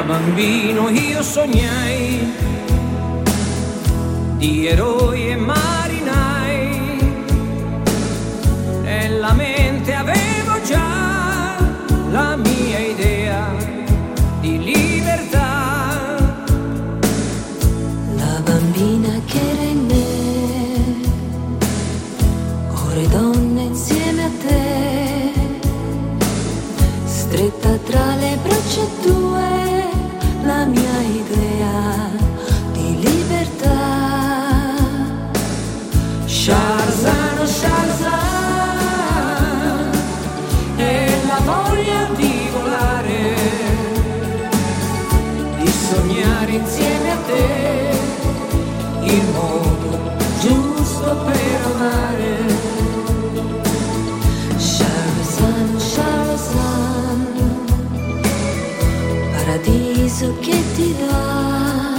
bambino io sognai di eroi e marinai, nella mente avevo già la mia idea di libertà. La bambina che era in me, ore donne insieme a te, stretta tra le braccia tue, la mia idea di libertà. Sharzan, Sharzan, e la voglia di volare, di sognare insieme a te il modo giusto per amare. Sharzan, Sharzan, paradiso che ti dà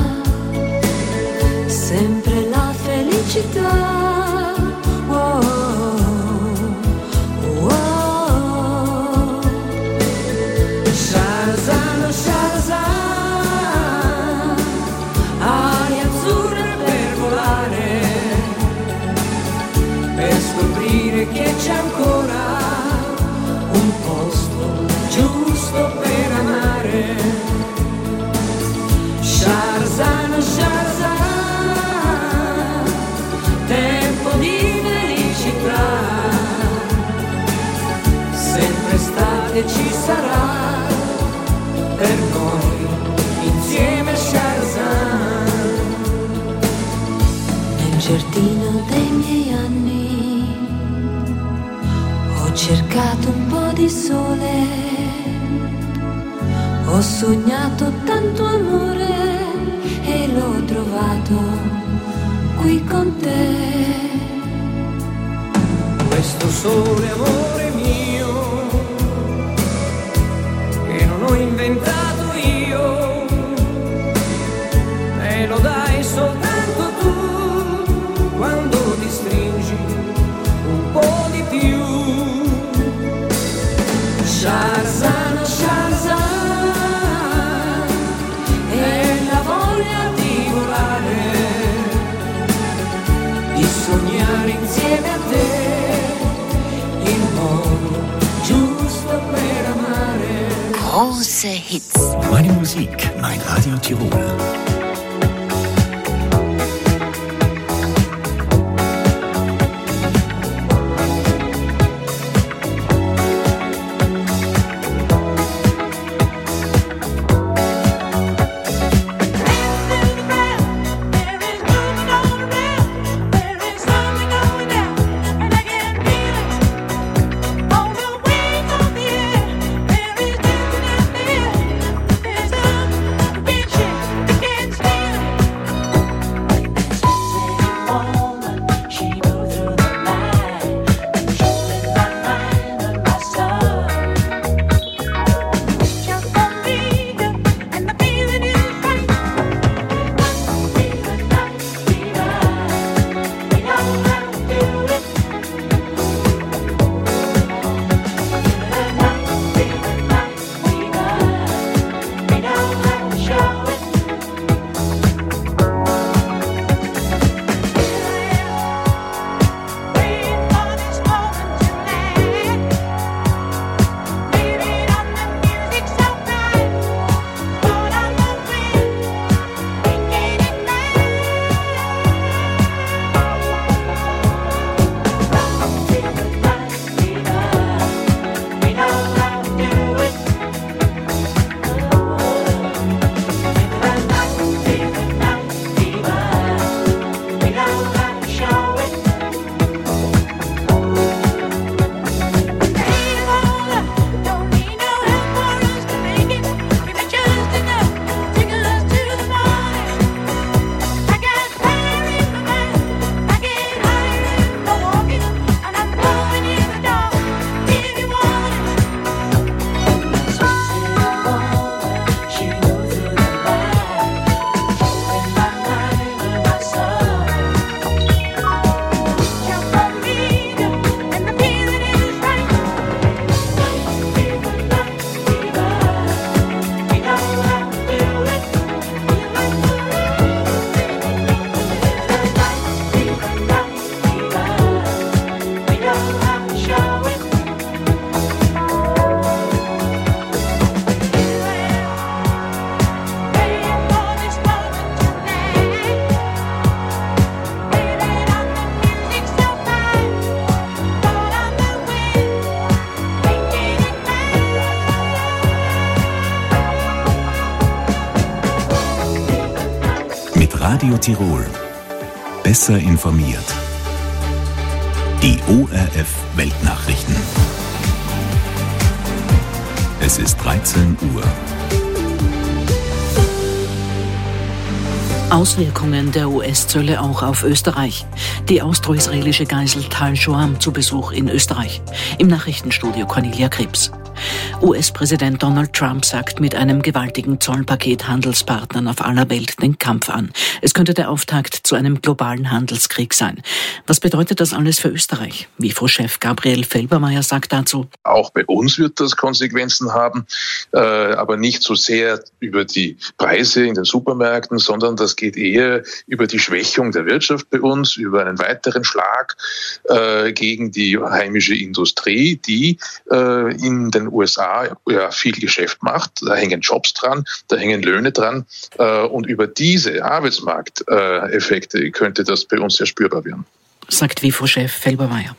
sempre la felicità. Che c'è ancora un posto giusto per amare. Sharzan, Sharzan, tempo di felicità, sempre estate ci sarà per noi insieme. Sharzan, nel giardino dei miei anni ho cercato un po' di sole, ho sognato tanto amore e l'ho trovato qui con te. Questo sole, amore mio, che non ho inventato io, me lo dai soltanto tu quando ti stringi un po' di più. Sharzan, Sharzan, e la voglia di volare, di sognare insieme a te il modo giusto per amare. Große Hits. Meine Musik, mein Radio Tirol. Can't Radio Tirol. Besser informiert. Die ORF Weltnachrichten. Es ist 13 Uhr. Auswirkungen der US-Zölle auch auf Österreich. Die austro-israelische Geisel Tal Shoam zu Besuch in Österreich. Im Nachrichtenstudio Cornelia Krebs. US-Präsident Donald Trump sagt mit einem gewaltigen Zollpaket Handelspartnern auf aller Welt den Kampf an. Es könnte der Auftakt zu einem globalen Handelskrieg sein. Was bedeutet das alles für Österreich? WIFO-Chef Gabriel Felbermayr sagt dazu: Auch bei uns wird das Konsequenzen haben, aber nicht so sehr über die Preise in den Supermärkten, sondern das geht eher über die Schwächung der Wirtschaft bei uns, über einen weiteren Schlag gegen die heimische Industrie, die in den USA ja viel Geschäft macht. Da hängen Jobs dran, da hängen Löhne dran. Und über diese Arbeitsmarkteffekte könnte das bei uns sehr spürbar werden. Sagt WIFO-Chef Felbermayr.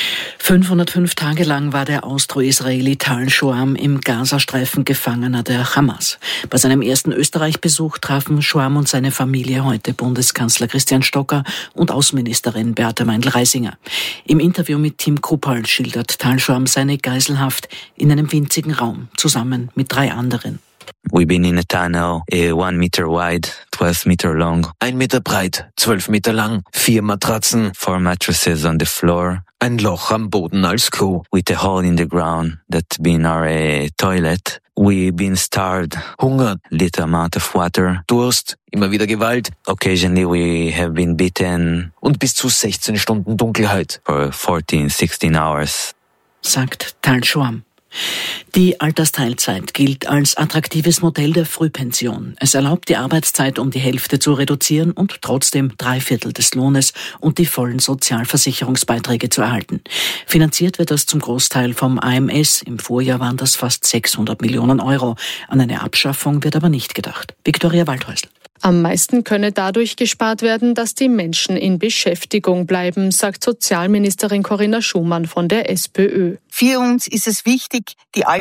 505 Tage lang war der Austro-Israeli Tal Shoam im Gazastreifen Gefangener der Hamas. Bei seinem ersten Österreich-Besuch trafen Shoam und seine Familie heute Bundeskanzler Christian Stocker und Außenministerin Beate Meindl-Reisinger. Im Interview mit Tim Kruppal schildert Tal Shoam seine Geiselhaft in einem winzigen Raum, zusammen mit 3 anderen. We've been in a tunnel, 1 meter wide, 12 meter long. 1 Meter breit, 12 Meter lang, 4 Matratzen. 4 mattresses on the floor. Ein Loch am Boden als Klo. With a hole in the ground that been our toilet. We've been starved. Hunger. Little amount of water. Durst. Immer wieder Gewalt. Occasionally we have been beaten. Und bis zu 16 Stunden Dunkelheit. For 14, 16 hours. Sagt Tal Shoam. Die Altersteilzeit gilt als attraktives Modell der Frühpension. Es erlaubt, die Arbeitszeit um die Hälfte zu reduzieren und trotzdem 3/4 des Lohnes und die vollen Sozialversicherungsbeiträge zu erhalten. Finanziert wird das zum Großteil vom AMS. Im Vorjahr waren das fast 600 Millionen Euro. An eine Abschaffung wird aber nicht gedacht. Viktoria Waldhäusl. Am meisten könne dadurch gespart werden, dass die Menschen in Beschäftigung bleiben, sagt Sozialministerin Corinna Schumann von der SPÖ. Für uns ist es wichtig, die